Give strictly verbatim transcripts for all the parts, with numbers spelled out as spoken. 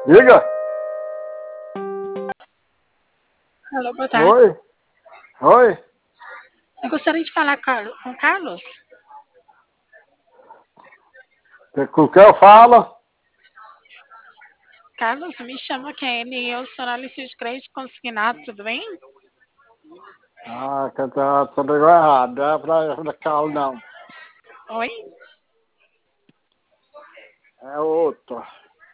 Diga. Alô, boa tarde. Oi. Oi. Eu gostaria de falar com o Carlos. Com quem eu falo? Carlos, me chama Kenny, eu sou analista de crédito consignado, tudo bem? Ah, que tá tudo errado. Não é pra, pra Carlos, não. Oi? É outro.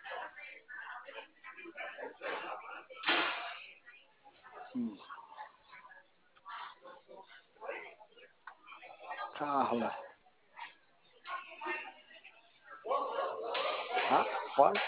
Hum. Carla. Ah, pode.